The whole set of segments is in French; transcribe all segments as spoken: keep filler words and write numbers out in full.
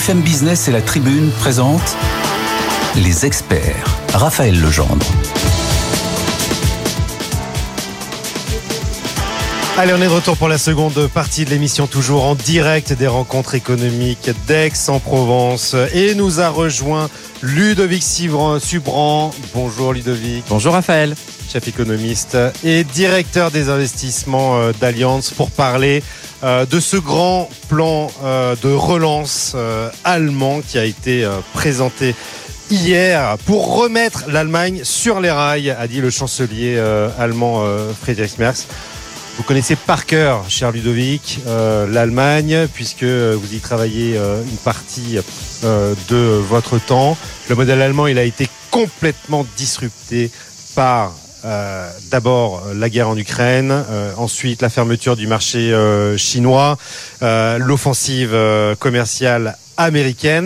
B F M Business et la Tribune présentent Les Experts. Raphaël Legendre. Allez, on est de retour pour la seconde partie de l'émission, toujours en direct des rencontres économiques d'Aix-en-Provence. Et nous a rejoint Ludovic Subran. Bonjour Ludovic. Bonjour Raphaël. Chef économiste et directeur des investissements d'Allianz pour parler de ce grand plan de relance allemand qui a été présenté hier pour remettre l'Allemagne sur les rails, a dit le chancelier allemand Friedrich Merz. Vous connaissez par cœur, cher Ludovic, euh, l'Allemagne, puisque vous y travaillez euh, une partie euh, de votre temps. Le modèle allemand, il a été complètement disrupté par euh, d'abord la guerre en Ukraine, euh, ensuite la fermeture du marché euh, chinois, euh, l'offensive euh, commerciale américaine.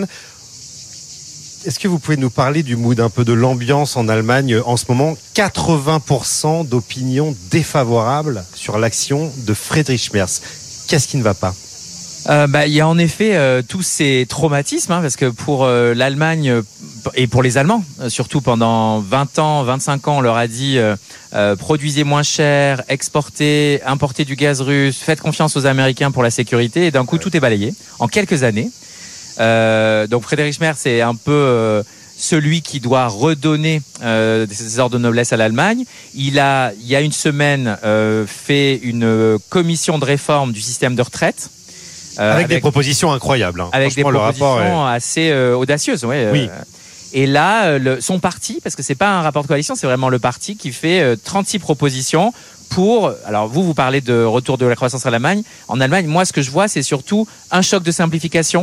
Est-ce que vous pouvez nous parler du mood, un peu de l'ambiance en Allemagne en ce moment? quatre-vingts pour cent d'opinions défavorables sur l'action de Friedrich Merz. Qu'est-ce qui ne va pas? Euh, bah, il y a en effet euh, tous ces traumatismes, hein, parce que pour euh, l'Allemagne euh, et pour les Allemands, euh, surtout pendant vingt ans, vingt-cinq ans, on leur a dit euh, euh, produisez moins cher, exportez, importez du gaz russe, faites confiance aux Américains pour la sécurité, et d'un coup tout est balayé en quelques années. Euh, donc Friedrich Merz est un peu euh, celui qui doit redonner euh, des ordres de noblesse à l'Allemagne. Il a, il y a une semaine, euh, fait une commission de réforme du système de retraite. Euh, avec, avec des propositions incroyables. Hein. Avec des propositions est... assez euh, audacieuses. Ouais, oui. Euh, et là, le, son parti, parce que c'est pas un rapport de coalition, c'est vraiment le parti qui fait euh, trente-six propositions pour... Alors vous, vous parlez de retour de la croissance à l'Allemagne. En Allemagne, moi, ce que je vois, c'est surtout un choc de simplification.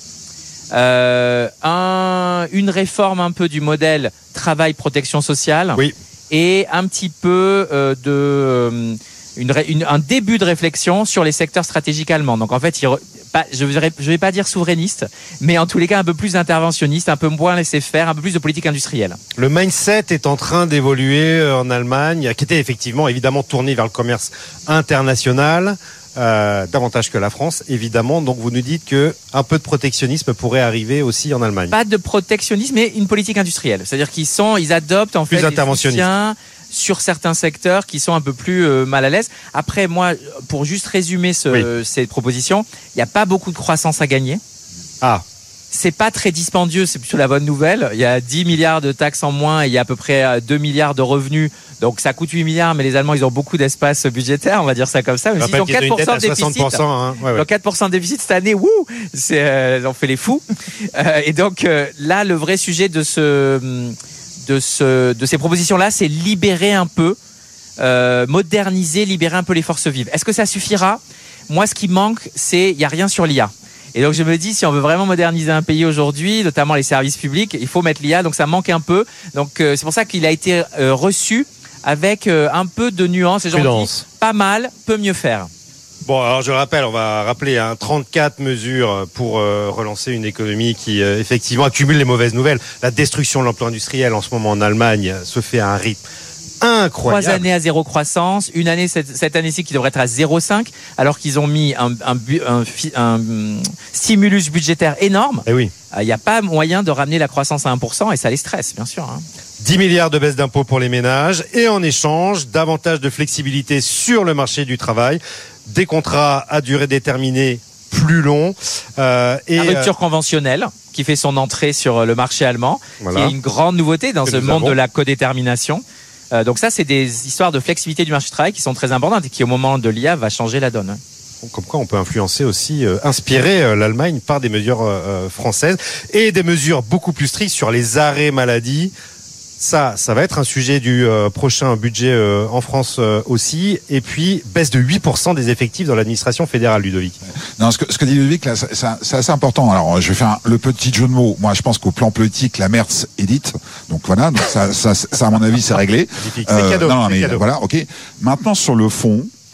Euh, un, une réforme un peu du modèle travail-protection sociale, oui. Et un petit peu euh, de euh, une, une, un début de réflexion sur les secteurs stratégiques allemands. Donc en fait, il, pas, je ne vais pas dire souverainiste, mais en tous les cas un peu plus interventionniste, un peu moins laisser faire, un peu plus de politique industrielle. Le mindset est en train d'évoluer en Allemagne, qui était effectivement évidemment tourné vers le commerce international. Euh, davantage que la France, évidemment. Donc vous nous dites que un peu de protectionnisme pourrait arriver aussi en Allemagne. Pas de protectionnisme, mais une politique industrielle. C'est-à-dire qu'ils sont, ils adoptent en plus fait des soutiens sur certains secteurs qui sont un peu plus euh, mal à l'aise. Après, moi, pour juste résumer ce, oui. cette proposition, il n'y a pas beaucoup de croissance à gagner. Ah. C'est pas très dispendieux, c'est plutôt la bonne nouvelle. Il y a dix milliards de taxes en moins et il y a à peu près deux milliards de revenus. Donc ça coûte huit milliards, mais les Allemands, ils ont beaucoup d'espace budgétaire, on va dire ça comme ça. Même s'ils ont quatre pour cent de déficit. Hein. Ouais, ouais. Donc quatre pour cent de déficit cette année, wouh, c'est, euh, on fait les fous. euh, et donc euh, là, le vrai sujet de, ce, de, ce, de ces propositions-là, c'est libérer un peu, euh, moderniser, libérer un peu les forces vives. Est-ce que ça suffira? Moi, ce qui manque, c'est, il n'y a rien sur l'I A. Et donc je me dis, si on veut vraiment moderniser un pays aujourd'hui, notamment les services publics, il faut mettre l'I A, donc ça manque un peu. Donc euh, c'est pour ça qu'il a été euh, reçu avec euh, un peu de nuance. Les gens disent, pas mal, peut mieux faire. Bon, alors je rappelle, on va rappeler hein, trente-quatre mesures pour euh, relancer une économie qui euh, effectivement accumule les mauvaises nouvelles. La destruction de l'emploi industriel en ce moment en Allemagne se fait à un rythme incroyable. Trois années à zéro croissance, une année cette, cette année-ci qui devrait être à zéro virgule cinq, alors qu'ils ont mis un, un, un, un, un stimulus budgétaire énorme. Eh oui. Il n'y a pas moyen de ramener la croissance à un pour cent et ça les stresse, bien sûr. Hein. dix milliards de baisse d'impôts pour les ménages et en échange, davantage de flexibilité sur le marché du travail, des contrats à durée déterminée plus longs. Euh, et la rupture euh, conventionnelle qui fait son entrée sur le marché allemand, voilà. Qui est une grande nouveauté dans que ce monde avons. de la codétermination. Euh, donc ça, c'est des histoires de flexibilité du marché du travail qui sont très importantes et qui, au moment de l'I A, va changer la donne. Comme quoi, on peut influencer aussi, euh, inspirer euh, l'Allemagne par des mesures euh, françaises et des mesures beaucoup plus strictes sur les arrêts maladie. Ça, ça va être un sujet du euh, prochain budget euh, en France euh, aussi. Et puis, baisse de huit pour cent des effectifs dans l'administration fédérale, Ludovic. Non, ce que, ce que dit Ludovic, là, c'est, c'est assez important. Alors, je vais faire un, le petit jeu de mots. Moi, je pense qu'au plan politique, la Merz édite. Donc voilà, donc ça, ça, ça, à mon avis, c'est réglé. C'est euh, cadeau. Non, non, c'est mais cadeau. Voilà, ok. Maintenant, sur le fond,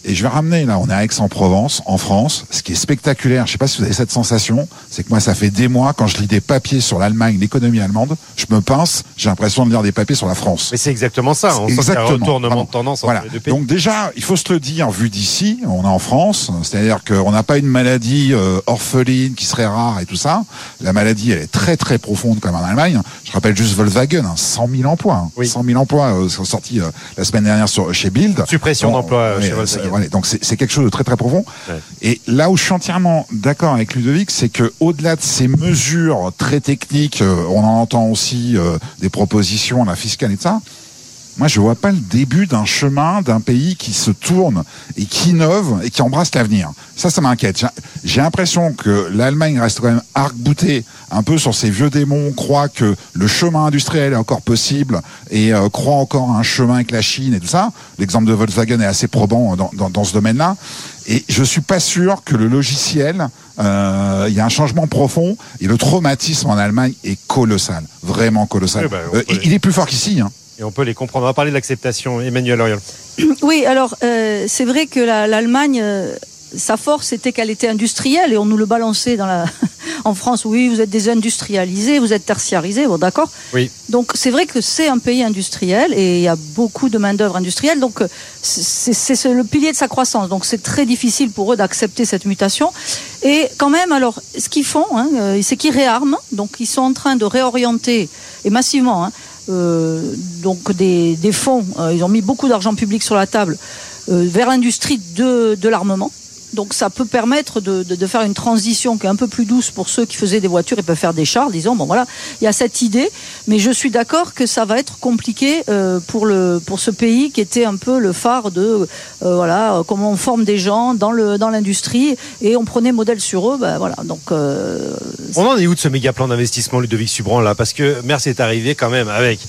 Et je vais ramener, là, on est à Aix-en-Provence, en France. Ce qui est spectaculaire, je sais pas si vous avez cette sensation, c'est que moi, ça fait des mois, quand je lis des papiers sur l'Allemagne, l'économie allemande, je me pince, j'ai l'impression de lire des papiers sur la France. Mais c'est exactement ça. On sent qu'il y a un retournement Pardon. de tendance entre voilà. les deux pays. Donc déjà, il faut se le dire, vu d'ici, on est en France, c'est-à-dire qu'on n'a pas une maladie euh, orpheline qui serait rare et tout ça. La maladie, elle est très très profonde comme en Allemagne. Je rappelle juste Volkswagen, hein, cent mille emplois. Hein. Oui. cent mille emplois euh, sont sortis euh, la semaine dernière sur, chez Bild. Suppression bon, d'emplois euh, chez Volkswagen. Voilà, donc c'est, c'est quelque chose de très très profond. Ouais. Et là où je suis entièrement d'accord avec Ludovic, c'est que au-delà de ces mesures très techniques, euh, on en entend aussi euh, des propositions, la fiscale et tout ça. Moi, je vois pas le début d'un chemin d'un pays qui se tourne et qui innove et qui embrasse l'avenir. Ça, ça m'inquiète. J'ai l'impression que l'Allemagne reste quand même arc-boutée un peu sur ses vieux démons, croit que le chemin industriel est encore possible et euh, croit encore à un chemin avec la Chine et tout ça. L'exemple de Volkswagen est assez probant dans, dans, dans ce domaine-là. Et je suis pas sûr que le logiciel, euh, il y a un changement profond et le traumatisme en Allemagne est colossal, vraiment colossal. Oui, bah, euh, les... Il est plus fort qu'ici, hein. Et on peut les comprendre. On va parler de l'acceptation. Emmanuel Auriol. Oui, alors euh, c'est vrai que la, l'Allemagne, euh, sa force était qu'elle était industrielle et on nous le balançait dans la en France. Oui, vous êtes désindustrialisés, vous êtes tertiarisés, bon d'accord. Oui. Donc c'est vrai que c'est un pays industriel et il y a beaucoup de main d'œuvre industrielle. Donc c'est, c'est, c'est le pilier de sa croissance. Donc c'est très difficile pour eux d'accepter cette mutation. Et quand même, alors ce qu'ils font, hein, c'est qu'ils réarment. Donc ils sont en train de réorienter et massivement. Hein, Euh, donc des, des fonds, euh, ils ont mis beaucoup d'argent public sur la table euh, vers l'industrie de, de l'armement. Donc ça peut permettre de, de, de faire une transition qui est un peu plus douce pour ceux qui faisaient des voitures et peuvent faire des chars, disons. Bon voilà, il y a cette idée, mais je suis d'accord que ça va être compliqué euh, pour le pour ce pays qui était un peu le phare de euh, voilà comment on forme des gens dans le dans l'industrie et on prenait modèle sur eux. Ben voilà, donc euh, on en est où de ce méga plan d'investissement, Ludovic Subran là, parce que Merz est arrivé quand même avec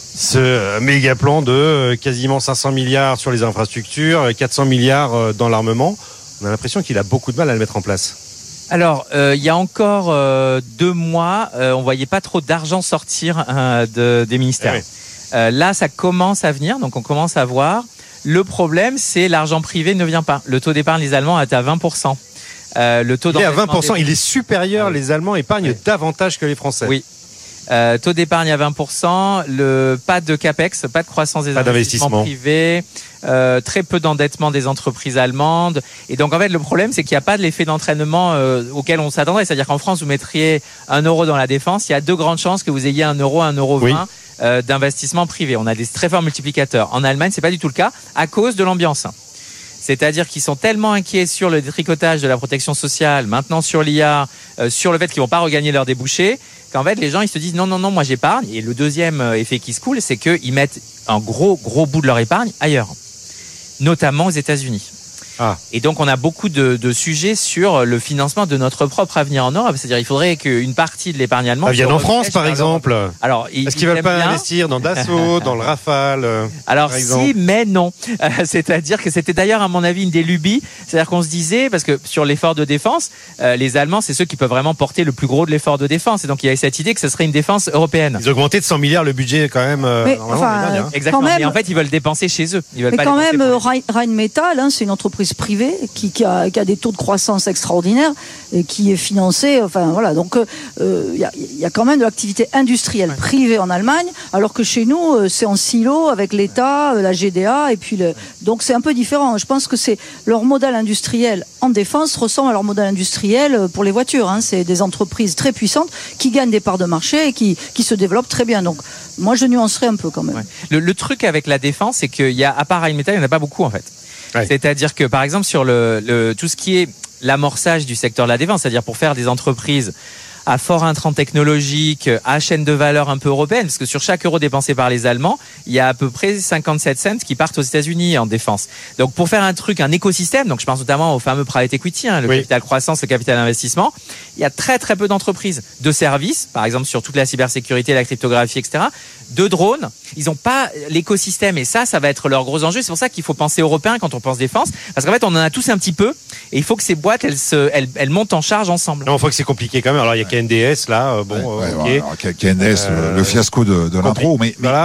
ce méga plan de quasiment cinq cents milliards sur les infrastructures, quatre cents milliards dans l'armement. On a l'impression qu'il a beaucoup de mal à le mettre en place. Alors, euh, il y a encore euh, deux mois, euh, on voyait pas trop d'argent sortir euh, de, des ministères. Oui. Euh, là, ça commence à venir, donc on commence à voir. Le problème, c'est l'argent privé ne vient pas. Le taux d'épargne des Allemands est à vingt pour cent. Euh, le taux il est à vingt pour cent, des... il est supérieur. Ah oui. Les Allemands épargnent oui. davantage que les Français. Oui. Euh, taux d'épargne à vingt pour cent, le pas de capex, pas de croissance des pas investissements privés, euh, très peu d'endettement des entreprises allemandes. Et donc en fait le problème c'est qu'il n'y a pas de l'effet d'entraînement euh, auquel on s'attendrait. C'est-à-dire qu'en France vous mettriez un euro dans la défense, il y a de grandes chances que vous ayez un euro, un euro vingt oui. euh, d'investissement privé. On a des très forts multiplicateurs. En Allemagne c'est pas du tout le cas à cause de l'ambiance. C'est-à-dire qu'ils sont tellement inquiets sur le détricotage de la protection sociale, maintenant sur l'I A, euh, sur le fait qu'ils vont pas regagner leurs débouchés, qu'en fait les gens ils se disent non non non moi j'épargne. Et le deuxième effet qui se coule, c'est qu'ils mettent un gros gros bout de leur épargne ailleurs, notamment aux États-Unis. Ah. Et donc on a beaucoup de, de sujets sur le financement de notre propre avenir en Europe. C'est-à-dire il faudrait qu'une partie de l'épargne allemande vienne en France par exemple. Alors est-ce qu'ils veulent pas bien investir dans Dassault, dans le Rafale Alors si, mais non. Euh, c'est-à-dire que c'était d'ailleurs à mon avis une des lubies. C'est-à-dire qu'on se disait parce que sur l'effort de défense, euh, les Allemands c'est ceux qui peuvent vraiment porter le plus gros de l'effort de défense. Et donc il y avait cette idée que ce serait une défense européenne. Ils ont augmenté de cent milliards le budget quand même. Euh, mais, enfin, euh, exactement. Même, mais en fait ils veulent dépenser chez eux. Ils veulent mais pas quand même, euh, Rheinmetall, hein, c'est une entreprise privée qui, qui, a, qui a des taux de croissance extraordinaires et qui est financée. Enfin voilà, donc il euh, y, a, y a quand même de l'activité industrielle ouais. privée en Allemagne, alors que chez nous euh, c'est en silo avec l'État, euh, la G D A et puis le, donc c'est un peu différent. Je pense que c'est leur modèle industriel en défense ressemble à leur modèle industriel pour les voitures. Hein. C'est des entreprises très puissantes qui gagnent des parts de marché et qui, qui se développent très bien. Donc moi je nuancerais un peu quand même. Ouais. Le, le truc avec la défense, c'est qu'il y a à part Rheinmetall, il n'y en a pas beaucoup en fait. Ouais. C'est-à-dire que par exemple sur le, le tout ce qui est l'amorçage du secteur de la défense, c'est-à-dire pour faire des entreprises à fort intrant technologique, à chaîne de valeur un peu européenne, parce que sur chaque euro dépensé par les Allemands, il y a à peu près cinquante-sept cents qui partent aux États-Unis en défense. Donc pour faire un truc, un écosystème, donc je pense notamment au fameux private equity, hein, le oui. capital croissance, le capital investissement, il y a très très peu d'entreprises, de services, par exemple sur toute la cybersécurité, la cryptographie, et cetera, de drones. Ils n'ont pas l'écosystème et ça, ça va être leur gros enjeu. C'est pour ça qu'il faut penser européen quand on pense défense, parce qu'en fait on en a tous un petit peu et il faut que ces boîtes elles se, elles, elles montent en charge ensemble. Non, on voit que c'est compliqué quand même. Alors il y a K N D S là, bon, ouais, ok. Ouais, alors, K N D S, euh, le fiasco de, de l'intro, mais, mais, voilà. mais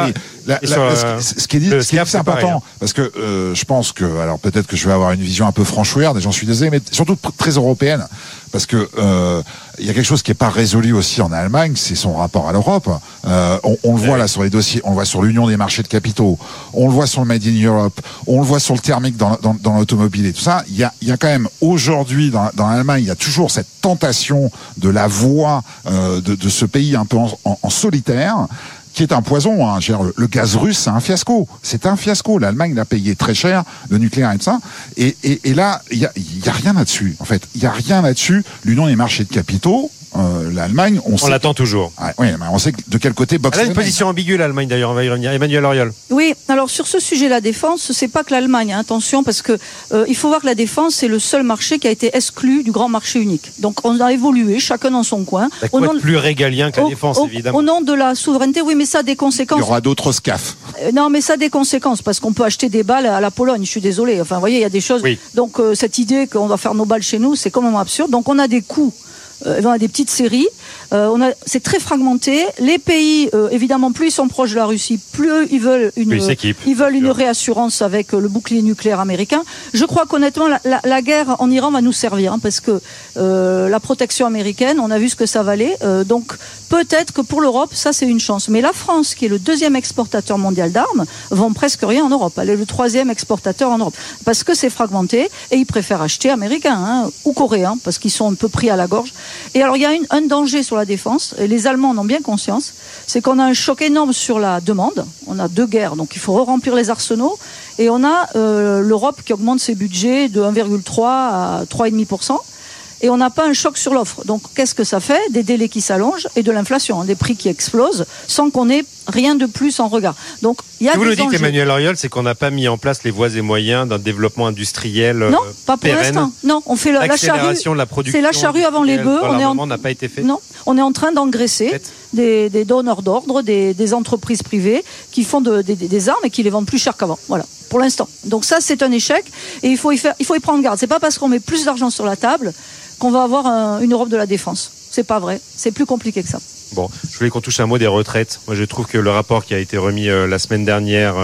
La, la, sur, la, euh, ce, ce qui est dit, ce qui est, c'est important, pareil, hein. Parce que euh, je pense que, alors peut-être que je vais avoir une vision un peu franchouillarde, et j'en suis désolé, mais surtout très européenne, parce que euh, il y a quelque chose qui est pas résolu aussi en Allemagne, c'est son rapport à l'Europe. Euh, on, on le voit là sur les dossiers, on le voit sur l'Union des marchés de capitaux, on le voit sur le Made in Europe, on le voit sur le thermique dans, dans, dans l'automobile et tout ça. Il y a, il y a quand même aujourd'hui dans, dans l'Allemagne, il y a toujours cette tentation de la voie euh, de, de ce pays un peu en, en, en solitaire, qui est un poison. Hein. Le, le gaz russe, c'est un fiasco. C'est un fiasco. L'Allemagne l'a payé très cher, le nucléaire et tout ça. Et, et, et là, il y a, y a rien là-dessus. En fait, il y a rien là-dessus. L'Union des marchés de capitaux, euh, l'Allemagne, on, on l'attend toujours. Ah, oui, mais on sait de quel côté boxe. Elle a une position ambiguë, l'Allemagne, d'ailleurs. On va y revenir. Emmanuel Auriol. Oui, alors sur ce sujet, la défense, c'est pas que l'Allemagne. Hein, attention, parce que euh, il faut voir que la défense, c'est le seul marché qui a été exclu du grand marché unique. Donc, on a évolué, chacun dans son coin. Ça peut être plus régalien que la au, défense, au, évidemment. Au nom de la souveraineté, oui, mais ça a des conséquences. Il y aura d'autres S C A F. Euh, non, mais ça a des conséquences, parce qu'on peut acheter des balles à la Pologne. Je suis désolé. Enfin, vous voyez, il y a des choses. Oui. Donc, euh, cette idée qu'on doit faire nos balles chez nous, c'est complètement absurde. Donc, on a des coûts. Euh, on a des petites séries. Euh, on a, c'est très fragmenté. Les pays, euh, évidemment, plus ils sont proches de la Russie, plus ils veulent une, euh, ils veulent une réassurance avec euh, le bouclier nucléaire américain. Je crois qu'honnêtement, la, la, la guerre en Iran va nous servir, hein, parce que euh, la protection américaine, on a vu ce que ça valait. Euh, donc peut-être que pour l'Europe, ça c'est une chance. Mais la France, qui est le deuxième exportateur mondial d'armes, vend presque rien en Europe. Elle est le troisième exportateur en Europe, parce que c'est fragmenté et ils préfèrent acheter américain, hein, ou coréen, parce qu'ils sont un peu pris à la gorge. Et alors il y a une, un danger sur la défense, et les Allemands en ont bien conscience, c'est qu'on a un choc énorme sur la demande. On a deux guerres, donc il faut re-remplir les arsenaux, et on a euh, l'Europe qui augmente ses budgets de un virgule trois à trois virgule cinq pour cent. Et on n'a pas un choc sur l'offre. Donc, qu'est-ce que ça fait? Des délais qui s'allongent et de l'inflation, hein, des prix qui explosent sans qu'on ait rien de plus en regard. Donc, il y a Ce que vous des nous dites, enjeux. Emmanuel Auriol, c'est qu'on n'a pas mis en place les voies et moyens d'un développement industriel Non, euh, pas pour pérenne. l'instant. Non, on fait la, la charrue. De la production. C'est la charrue avant les bœufs. On est en... n'a pas été fait. Non, on est en train d'engraisser des, des donneurs d'ordre, des, des entreprises privées qui font de, des, des armes et qui les vendent plus cher qu'avant. Voilà, pour l'instant. Donc ça, c'est un échec et il faut y faire, il faut y prendre garde. C'est pas parce qu'on met plus d'argent sur la table qu'on va avoir un, une Europe de la défense. C'est pas vrai. C'est plus compliqué que ça. Bon, je voulais qu'on touche un mot des retraites. Moi, je trouve que le rapport qui a été remis euh, la semaine dernière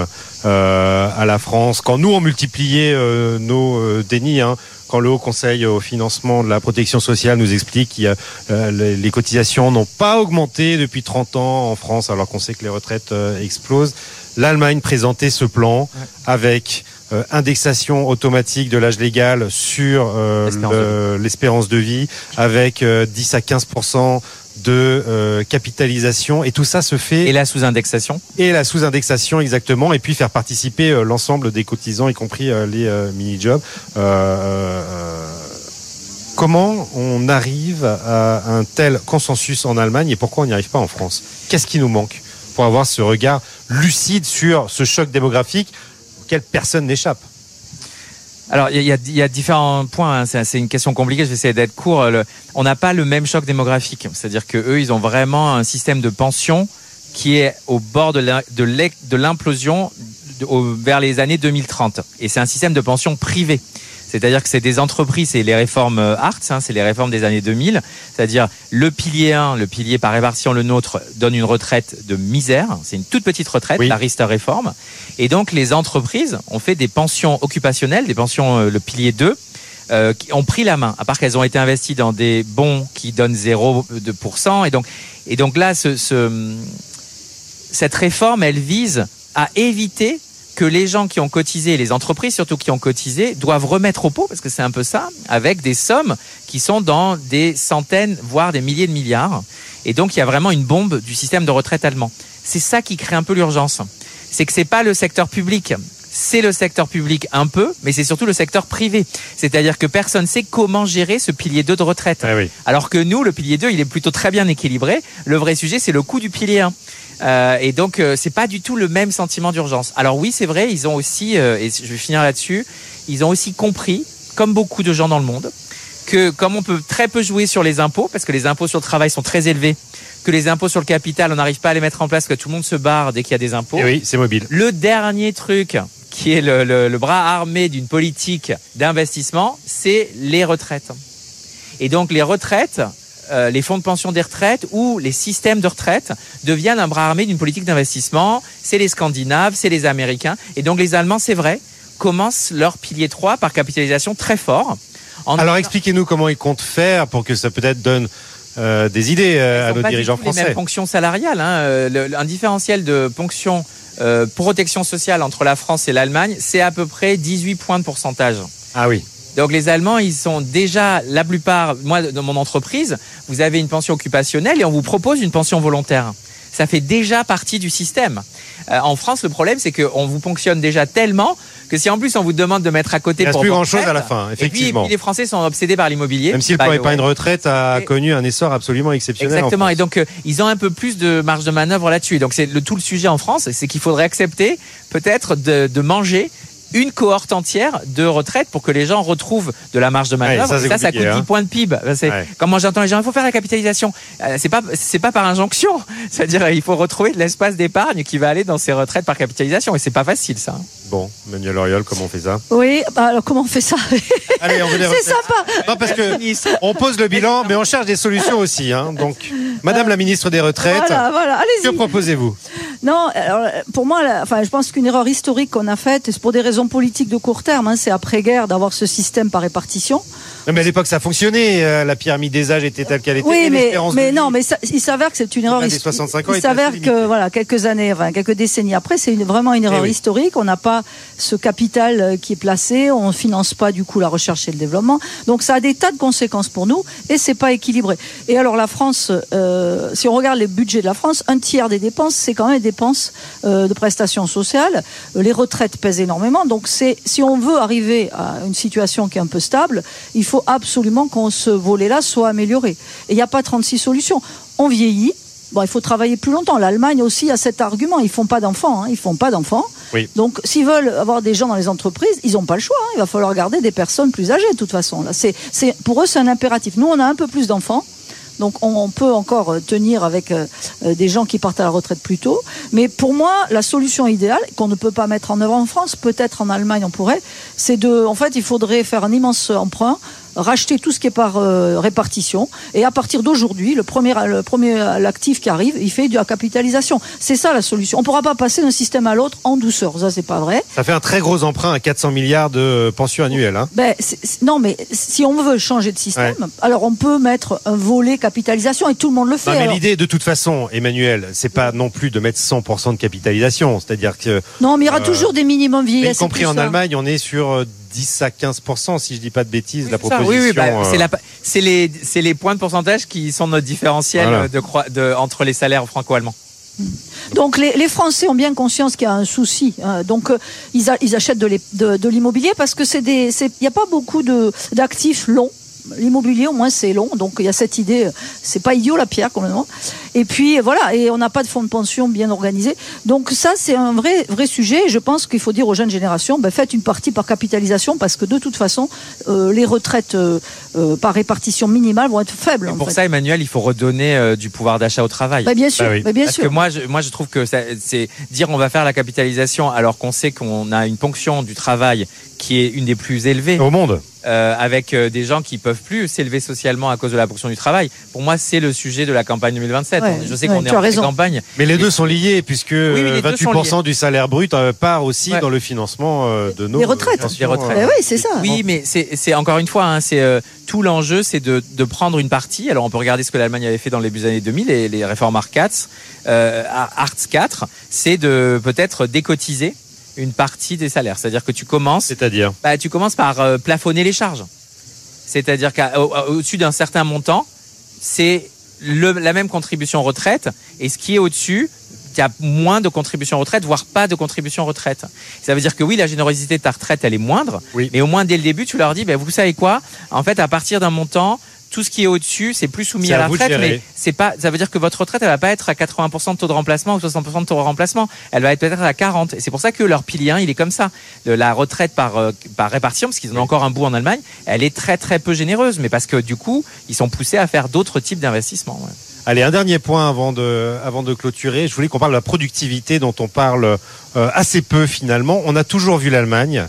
euh, à la France, quand nous on multipliait euh, nos euh, dénis, hein, quand le Haut Conseil au financement de la protection sociale nous explique que euh, les, les cotisations n'ont pas augmenté depuis trente ans en France, alors qu'on sait que les retraites euh, explosent. L'Allemagne présentait ce plan ouais. avec euh, indexation automatique de l'âge légal sur euh, l'espérance, le, de l'espérance de vie, avec euh, dix à quinze pour cent de euh, capitalisation, et tout ça se fait... Et la sous-indexation Et la sous-indexation, exactement, et puis faire participer euh, l'ensemble des cotisants, y compris euh, les euh, mini-jobs. Euh, euh, comment on arrive à un tel consensus en Allemagne et pourquoi on n'y arrive pas en France? Qu'est-ce qui nous manque pour avoir ce regard lucide sur ce choc démographique auquel personne n'échappe? Alors, il y, y, y a différents points. Hein. C'est, c'est une question compliquée. Je vais essayer d'être court. Le, on n'a pas le même choc démographique. C'est-à-dire que eux, ils ont vraiment un système de pension qui est au bord de, la, de, de l'implosion de, au, vers les années deux mille trente. Et c'est un système de pension privé. C'est-à-dire que c'est des entreprises, c'est les réformes Hartz, hein, c'est les réformes des années deux mille. C'est-à-dire le pilier un, le pilier par répartition, le nôtre, donne une retraite de misère. C'est une toute petite retraite, oui. La Riester réforme. Et donc les entreprises ont fait des pensions occupationnelles, des pensions, euh, le pilier deux, euh, qui ont pris la main, à part qu'elles ont été investies dans des bons qui donnent zéro virgule deux pour cent. Et donc, et donc là, ce, ce, cette réforme, elle vise à éviter que les gens qui ont cotisé, les entreprises surtout qui ont cotisé, doivent remettre au pot, parce que c'est un peu ça, avec des sommes qui sont dans des centaines, voire des milliers de milliards. Et donc, il y a vraiment une bombe du système de retraite allemand. C'est ça qui crée un peu l'urgence. C'est que c'est pas le secteur public. C'est le secteur public un peu, mais c'est surtout le secteur privé. C'est-à-dire que personne ne sait comment gérer ce pilier deux de retraite. Ah oui. Alors que nous, le pilier deux, il est plutôt très bien équilibré. Le vrai sujet, c'est le coût du pilier un. Euh, et donc, euh, c'est pas du tout le même sentiment d'urgence. Alors oui, c'est vrai, ils ont aussi, euh, et je vais finir là-dessus, ils ont aussi compris, comme beaucoup de gens dans le monde, que comme on peut très peu jouer sur les impôts, parce que les impôts sur le travail sont très élevés, que les impôts sur le capital, on n'arrive pas à les mettre en place, que tout le monde se barre dès qu'il y a des impôts. Et oui, c'est mobile. Le dernier truc qui est le, le, le bras armé d'une politique d'investissement, c'est les retraites. Et donc les retraites, euh, les fonds de pension des retraites ou les systèmes de retraite deviennent un bras armé d'une politique d'investissement. C'est les Scandinaves, c'est les Américains. Et donc les Allemands, c'est vrai, commencent leur pilier trois par capitalisation très fort. En Alors expliquez-nous comment ils comptent faire pour que ça peut-être donne euh, des idées euh, à nos dirigeants français. Les mêmes ponctions salariales, hein, le, un différentiel de ponction euh, protection sociale entre la France et l'Allemagne, c'est à peu près dix-huit points de pourcentage. Ah oui. Donc les Allemands, ils sont déjà, la plupart, moi dans mon entreprise, vous avez une pension occupationnelle et on vous propose une pension volontaire. Ça fait déjà partie du système. Euh, en France, le problème, c'est qu'on vous ponctionne déjà tellement que si en plus on vous demande de mettre à côté pour... Il ne reste plus grand-chose à la fin, effectivement. Et puis, et puis les Français sont obsédés par l'immobilier. Même si le plan épargne retraite a et... connu un essor absolument exceptionnel. Exactement, en France. Et donc euh, ils ont un peu plus de marge de manœuvre là-dessus. Donc c'est le, tout le sujet en France, c'est qu'il faudrait accepter peut-être de, de manger une cohorte entière de retraite pour que les gens retrouvent de la marge de manœuvre. Ouais, ça, ça, ça coûte hein. dix points de P I B. C'est, ouais. Quand moi j'entends les gens, il faut faire la capitalisation. Euh, c'est pas, c'est pas par injonction. C'est-à-dire, il faut retrouver de l'espace d'épargne qui va aller dans ces retraites par capitalisation. Et c'est pas facile, ça. Bon, Manuel Auriol, comment on fait ça? Oui, bah alors comment on fait ça? Allez, on veut des retraites. C'est sympa. Non, parce que on pose le bilan, mais on cherche des solutions aussi. Hein. Donc, Madame euh, la ministre des Retraites, voilà, voilà. Allez-y. Que proposez-vous? Non, alors, pour moi, la, enfin, je pense qu'une erreur historique qu'on a faite, et c'est pour des raisons politiques de court terme, hein, c'est après-guerre d'avoir ce système par répartition. Non, mais à l'époque, ça fonctionnait. Euh, la pyramide des âges était telle qu'elle était. Oui, mais, mais non, mais ça, il s'avère que c'est une erreur historique. Il s'avère que, voilà, quelques années, enfin, quelques décennies après, c'est une, vraiment une erreur oui. historique. On n'a pas ce capital qui est placé, on ne finance pas du coup la recherche et le développement. Donc ça a des tas de conséquences pour nous et c'est pas équilibré. Et alors la France, euh, si on regarde les budgets de la France, un tiers des dépenses, c'est quand même des dépenses euh, de prestations sociales. Les retraites pèsent énormément. Donc c'est, si on veut arriver à une situation qui est un peu stable, il faut absolument qu'on ce volet-là soit amélioré. Et il n'y a pas trente-six solutions. On vieillit. Bon, il faut travailler plus longtemps. L'Allemagne aussi a cet argument. Ils font pas d'enfants. Hein. Ils font pas d'enfants. Oui. Donc, s'ils veulent avoir des gens dans les entreprises, ils n'ont pas le choix. Hein. Il va falloir garder des personnes plus âgées, de toute façon. Là, c'est, c'est, pour eux, c'est un impératif. Nous, on a un peu plus d'enfants. Donc, on, on peut encore tenir avec euh, des gens qui partent à la retraite plus tôt. Mais pour moi, la solution idéale, qu'on ne peut pas mettre en œuvre en France, peut-être en Allemagne, on pourrait, c'est de, en fait, il faudrait faire un immense emprunt, racheter tout ce qui est par euh, répartition, et à partir d'aujourd'hui, le premier, le premier l'actif qui arrive, il fait de la capitalisation. C'est ça la solution. On ne pourra pas passer d'un système à l'autre en douceur. Ça, c'est pas vrai. Ça fait un très gros emprunt à quatre cents milliards de pensions annuelles. Hein. Ben, c'est, c'est, non, mais si on veut changer de système, ouais. alors on peut mettre un volet capitalisation et tout le monde le fait. Non, mais alors. l'idée, de toute façon, Emmanuel, c'est pas non plus de mettre cent pour cent de capitalisation. C'est-à-dire que. Non, mais il y aura euh, toujours des minimums vieillesse. Y compris en ça. Allemagne, on est sur dix à quinze pour cent, si je dis pas de bêtises, oui, la proposition. Oui, oui, bah, euh... c'est, la, c'est, les, c'est les points de pourcentage qui sont notre différentiel voilà. de, de, entre les salaires franco-allemands. Donc les, les Français ont bien conscience qu'il y a un souci. Hein. Donc euh, ils, a, ils achètent de, les, de, de l'immobilier parce que c'est des, c'est, il n'y a pas beaucoup de, d'actifs longs. L'immobilier, au moins, c'est long. Donc, il y a cette idée. C'est pas idiot, la pierre, complètement. Et puis, voilà. Et on n'a pas de fonds de pension bien organisés. Donc, ça, c'est un vrai, vrai sujet. Et je pense qu'il faut dire aux jeunes générations, ben, faites une partie par capitalisation parce que, de toute façon, euh, les retraites euh, euh, par répartition minimale vont être faibles. Et pour fait. ça, Emmanuel, il faut redonner euh, du pouvoir d'achat au travail. Ben, bien sûr. Bah oui. ben, bien parce sûr. que moi, je, moi, je trouve que ça, c'est dire on va faire la capitalisation alors qu'on sait qu'on a une ponction du travail qui est une des plus élevées au monde. Euh, avec euh, des gens qui peuvent plus s'élever socialement à cause de la ponction du travail. Pour moi, c'est le sujet de la campagne deux mille vingt-sept. Ouais, je sais ouais, qu'on est en pleine campagne. Mais les et... deux sont liés puisque oui, oui, vingt-huit pour cent du salaire brut part aussi ouais. dans le financement euh, de nos les retraites. Les retraites. Euh, oui, c'est ça. Oui, mais c'est, c'est encore une fois, hein, c'est euh, tout l'enjeu, c'est de, de prendre une partie. Alors, on peut regarder ce que l'Allemagne avait fait dans les années deux mille, les, les réformes Hartz quatre, euh, Hartz quatre, c'est de peut-être décotiser une partie des salaires. C'est-à-dire que tu commences. C'est-à-dire bah, tu commences par euh, plafonner les charges. C'est-à-dire qu'au-dessus d'un certain montant, c'est le, la même contribution retraite. Et ce qui est au-dessus, il y a moins de contribution retraite, voire pas de contribution retraite. Ça veut dire que oui, la générosité de ta retraite, elle est moindre. Oui. Mais au moins, dès le début, tu leur dis, ben, vous savez quoi ? En fait, à partir d'un montant, tout ce qui est au-dessus, c'est plus soumis c'est à, à la retraite, mais c'est pas, ça veut dire que votre retraite, elle va pas être à quatre-vingts pour cent de taux de remplacement ou soixante pour cent de taux de remplacement. Elle va être peut-être à quarante. Et c'est pour ça que leur pilier un, il est comme ça. De la retraite par, euh, par répartition, parce qu'ils en ont encore un bout en Allemagne, elle est très, très peu généreuse. Mais parce que, du coup, ils sont poussés à faire d'autres types d'investissements. Ouais. Allez, un dernier point avant de, avant de clôturer. Je voulais qu'on parle de la productivité dont on parle euh, assez peu finalement. On a toujours vu l'Allemagne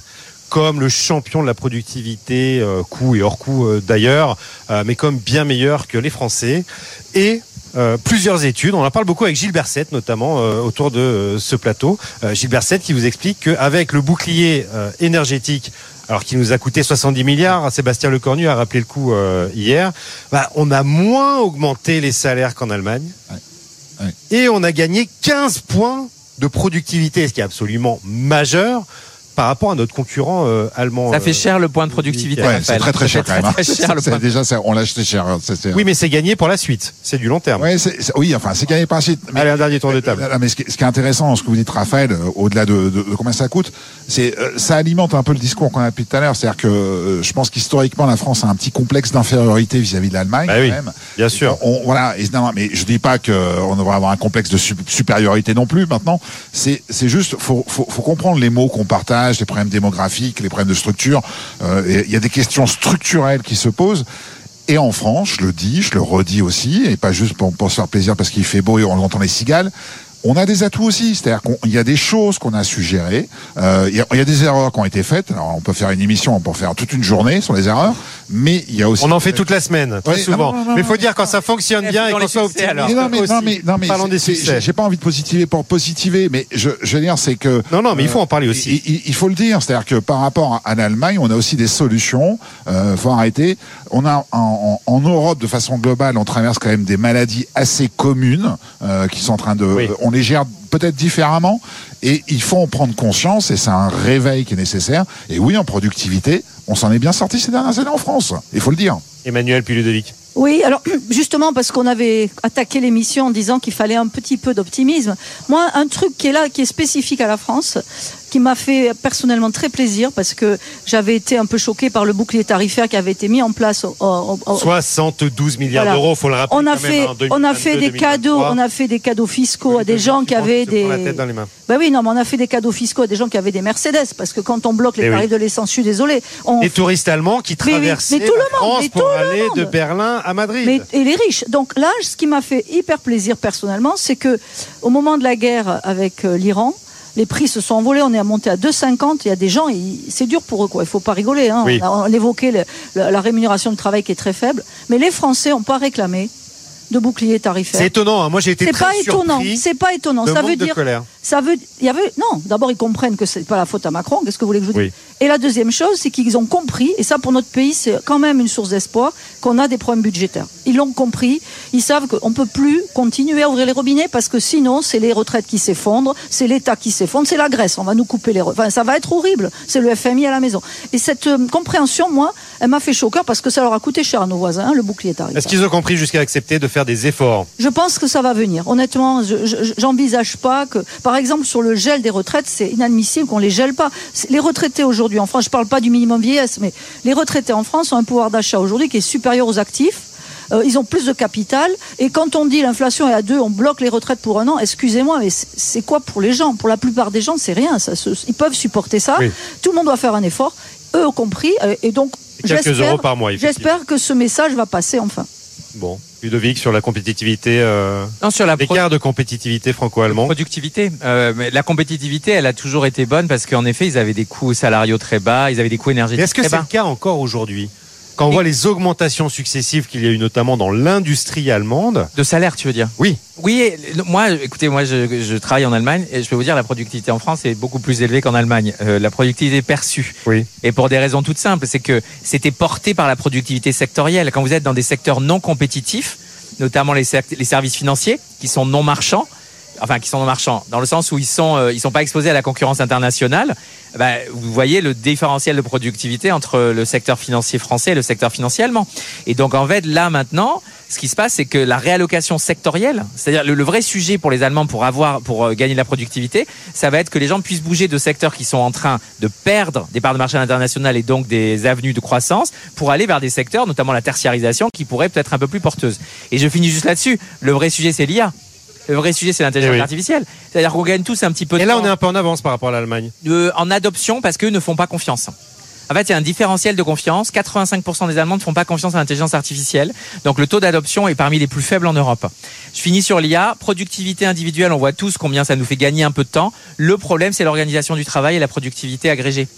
comme le champion de la productivité, euh, coût et hors coût euh, d'ailleurs, euh, mais comme bien meilleur que les Français. Et Euh, plusieurs études, on en parle beaucoup avec Gilles Berset notamment euh, autour de euh, ce plateau. Euh, Gilles Berset qui vous explique qu'avec le bouclier euh, énergétique, alors qui nous a coûté soixante-dix milliards, Sébastien Lecornu a rappelé le coup euh, hier, bah, on a moins augmenté les salaires qu'en Allemagne. Ouais. Ouais. Et on a gagné quinze points de productivité, ce qui est absolument majeur par rapport à notre concurrent euh, allemand. Ça fait cher le point de productivité. Ouais, c'est très très cher quand même. Très, très cher, le c'est, point. Déjà, c'est, on l'a acheté cher. C'est, c'est... Oui, mais c'est gagné pour la suite. C'est du long terme. Ouais, c'est, c'est, oui, enfin, c'est gagné par la suite. Mais, allez, un dernier tour de table. Mais, mais ce, qui, ce qui est intéressant dans ce que vous dites, Raphaël, au-delà de, de, de combien ça coûte, c'est euh, ça alimente un peu le discours qu'on a depuis tout à l'heure. C'est-à-dire que euh, je pense qu'historiquement, la France a un petit complexe d'infériorité vis-à-vis de l'Allemagne. Bah quand oui, même. Bien sûr. On, voilà. Et, non, mais je dis pas qu'on devrait avoir un complexe de su- supériorité non plus. Maintenant, c'est, c'est juste, faut, faut, faut comprendre les mots qu'on partage, les problèmes démographiques, les problèmes de structure. Il euh, y a des questions structurelles qui se posent. Et en France, je le dis, je le redis aussi, et pas juste pour, pour se faire plaisir parce qu'il fait beau et on entend les cigales. On a des atouts aussi, c'est-à-dire qu'il y a des choses qu'on a suggérées, euh, il, y a, il y a des erreurs qui ont été faites. Alors on peut faire une émission, on peut faire toute une journée sur les erreurs, mais il y a aussi. On en fait toute la semaine, très ouais, souvent. Non, non, non, mais il faut dire quand ça fonctionne bien et qu'on soit optimiste. Non, mais non, mais non, mais parlons des succès. J'ai pas envie de positiver pour positiver, mais je, je veux dire, c'est que. Non, non, mais euh, il faut en parler aussi. Il, il, il faut le dire, c'est-à-dire que par rapport à l'Allemagne, on a aussi des solutions. Euh, faut arrêter. On a en, en, en Europe, de façon globale, on traverse quand même des maladies assez communes euh, qui sont en train de. Oui. On les gère peut-être différemment, et il faut en prendre conscience, et c'est un réveil qui est nécessaire. Et oui, en productivité, on s'en est bien sorti ces dernières années en France, il faut le dire. Emmanuel puis Ludovic. Oui, alors justement parce qu'on avait attaqué l'émission en disant qu'il fallait un petit peu d'optimisme. Moi, un truc qui est là, qui est spécifique à la France, qui m'a fait personnellement très plaisir parce que j'avais été un peu choquée par le bouclier tarifaire qui avait été mis en place. Au, au, au... soixante-douze milliards voilà. d'euros, faut le rappeler. On a quand fait, même, hein, on a fait des cadeaux, on a fait des cadeaux fiscaux oui, à des gens qui avaient des. La tête dans les mains. Bah oui, non, mais on a fait des cadeaux fiscaux à des gens qui avaient des Mercedes parce que quand on bloque les Et tarifs oui. de l'essence, je suis désolé. On... Les touristes allemands qui mais, traversaient mais tout la le monde, France mais pour tout aller le monde. de Berlin à Madrid. Mais, et les riches. Donc là, ce qui m'a fait hyper plaisir personnellement, c'est que au moment de la guerre avec euh, l'Iran, les prix se sont envolés, on est monté à deux virgule cinquante. Il y a des gens, ils, c'est dur pour eux, quoi. Il faut pas rigoler. Hein. Oui. On, a, on évoquait le, le, la rémunération de travail qui est très faible, mais les Français n'ont pas réclamé de bouclier tarifaire. C'est étonnant. Hein. Moi, j'ai été c'est très pas étonnant. surpris. C'est pas étonnant. De Ça manque veut de dire. colère. Ça veut. Il y avait. Non. D'abord, ils comprennent que c'est pas la faute à Macron. Qu'est-ce que vous voulez que je vous dise Oui. Et la deuxième chose, c'est qu'ils ont compris. Et ça, pour notre pays, c'est quand même une source d'espoir qu'on a des problèmes budgétaires. Ils l'ont compris. Ils savent qu'on peut plus continuer à ouvrir les robinets parce que sinon, c'est les retraites qui s'effondrent, c'est l'État qui s'effondre, c'est la Grèce. On va nous couper les. Re... Enfin, ça va être horrible. C'est le F M I à la maison. Et cette euh, compréhension, moi, elle m'a fait chaud au cœur parce que ça leur a coûté cher à nos voisins, hein, le bouclier tarifaire. Est-ce qu'ils ont compris jusqu'à accepter de faire des efforts? Je pense que ça va venir. Honnêtement, je, je, j'envisage pas que, par exemple, sur le gel des retraites, c'est inadmissible qu'on les gèle pas. Les retraités aujourd'hui en France, je parle pas du minimum vieillesse, mais les retraités en France ont un pouvoir d'achat aujourd'hui qui est supérieur aux actifs. Euh, ils ont plus de capital. Et quand on dit l'inflation est à deux, on bloque les retraites pour un an, excusez-moi, mais c'est quoi pour les gens? Pour la plupart des gens, c'est rien. Ça, ils peuvent supporter ça. Oui. Tout le monde doit faire un effort, eux ont compris. Et donc, quelques euros par mois, j'espère que ce message va passer enfin. Bon. Ludovic, sur la compétitivité, euh, non, sur la l'écart pro- de compétitivité franco-allemand. Productivité. Euh, mais la compétitivité, elle a toujours été bonne parce qu'en effet, ils avaient des coûts salariaux très bas, ils avaient des coûts énergétiques très bas. Est-ce que c'est le cas encore aujourd'hui? Quand on voit les augmentations successives qu'il y a eu notamment dans l'industrie allemande. De salaire, tu veux dire? Oui. Oui, moi, écoutez, moi, je, je travaille en Allemagne et je peux vous dire la productivité en France est beaucoup plus élevée qu'en Allemagne. Euh, la productivité perçue. Oui. Et pour des raisons toutes simples, c'est que c'était porté par la productivité sectorielle. Quand vous êtes dans des secteurs non compétitifs, notamment les, les services financiers qui sont non marchands, enfin qui sont non marchands, dans le sens où ils sont euh, ils sont pas exposés à la concurrence internationale. Bah, vous voyez le différentiel de productivité entre le secteur financier français et le secteur financier allemand. Et donc en fait là maintenant, ce qui se passe, c'est que la réallocation sectorielle, c'est-à-dire le, le vrai sujet pour les Allemands pour avoir pour euh, gagner de la productivité, ça va être que les gens puissent bouger de secteurs qui sont en train de perdre des parts de marché internationales et donc des avenues de croissance pour aller vers des secteurs, notamment la tertiarisation, qui pourraient peut-être être un peu plus porteuses. Et je finis juste là-dessus. Le vrai sujet, c'est l'I A. Le vrai sujet, c'est l'intelligence oui. artificielle. C'est-à-dire qu'on gagne tous un petit peu de temps. Et là, temps on est un peu en avance par rapport à l'Allemagne. De, en adoption, parce qu'eux ne font pas confiance. En fait, il y a un différentiel de confiance. quatre-vingt-cinq pour cent des Allemands ne font pas confiance à l'intelligence artificielle. Donc, le taux d'adoption est parmi les plus faibles en Europe. Je finis sur l'I A. Productivité individuelle, on voit tous combien ça nous fait gagner un peu de temps. Le problème, c'est l'organisation du travail et la productivité agrégée.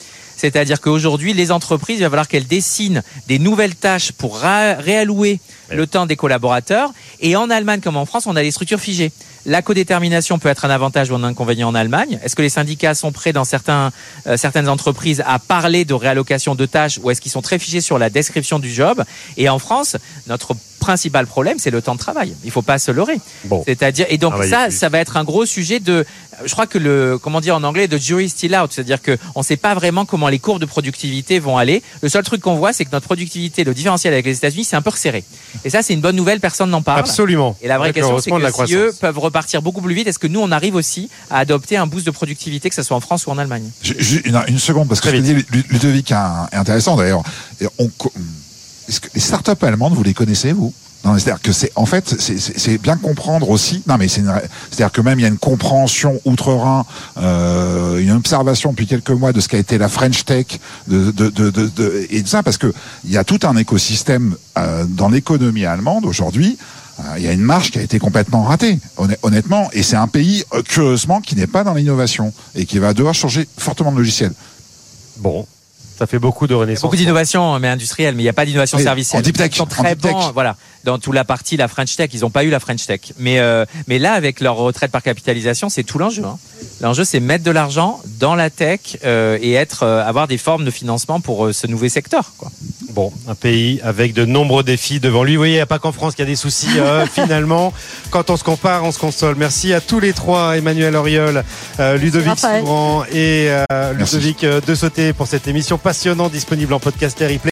C'est-à-dire qu'aujourd'hui, les entreprises, il va falloir qu'elles dessinent des nouvelles tâches pour ré- réallouer ouais. le temps des collaborateurs. Et en Allemagne comme en France, on a des structures figées. La codétermination peut être un avantage ou un inconvénient en Allemagne. Est-ce que les syndicats sont prêts dans certains, euh, certaines entreprises à parler de réallocation de tâches ou est-ce qu'ils sont très figés sur la description du job? Et en France, notre principal problème, c'est le temps de travail. Il faut pas se leurrer. Bon. C'est-à-dire, et donc ah, ça, ça va être un gros sujet de, je crois que le, comment dire en anglais, de jury's still out. C'est-à-dire que on sait pas vraiment comment les courbes de productivité vont aller. Le seul truc qu'on voit, c'est que notre productivité, le différentiel avec les États-Unis, c'est un peu resserré. Et ça, c'est une bonne nouvelle. Personne n'en parle. Absolument. Et la vraie question, c'est que si eux peuvent repartir beaucoup plus vite, est-ce que nous, on arrive aussi à adopter un boost de productivité, que ce soit en France ou en Allemagne? J'ai une, une seconde, parce que ce que dit Ludovic est intéressant d'ailleurs. On, est-ce que les startups allemandes, vous les connaissez, vous? Non, c'est-à-dire que c'est, en fait, c'est, c'est, c'est bien comprendre aussi. Non, mais c'est, une, c'est-à-dire que même il y a une compréhension outre-Rhin, euh, une observation depuis quelques mois de ce qu'a été la French Tech, de, de, de, de, de et de ça, parce que il y a tout un écosystème euh, dans l'économie allemande aujourd'hui. Euh, il y a une marche qui a été complètement ratée, honnêtement, et c'est un pays curieusement qui n'est pas dans l'innovation et qui va devoir changer fortement de logiciel. Bon. Ça fait beaucoup de renaissance. Beaucoup d'innovation, mais industrielle, mais il n'y a pas d'innovation oui, servicielle. En deep tech. Ils sont très bons, voilà, dans toute la partie, la French Tech. Ils n'ont pas eu la French Tech. Mais, euh, mais là, avec leur retraite par capitalisation, c'est tout l'enjeu. Hein. L'enjeu, c'est mettre de l'argent dans la tech euh, et être, euh, avoir des formes de financement pour euh, ce nouveau secteur, quoi. Bon, un pays avec de nombreux défis devant lui. Vous voyez, il n'y a pas qu'en France qu'il y a des soucis. Euh, finalement, quand on se compare, on se console. Merci à tous les trois, Emmanuel Auriol, euh, Ludovic Soubrand et euh, Ludovic euh, De Sauté pour cette émission passionnante disponible en podcast et replay.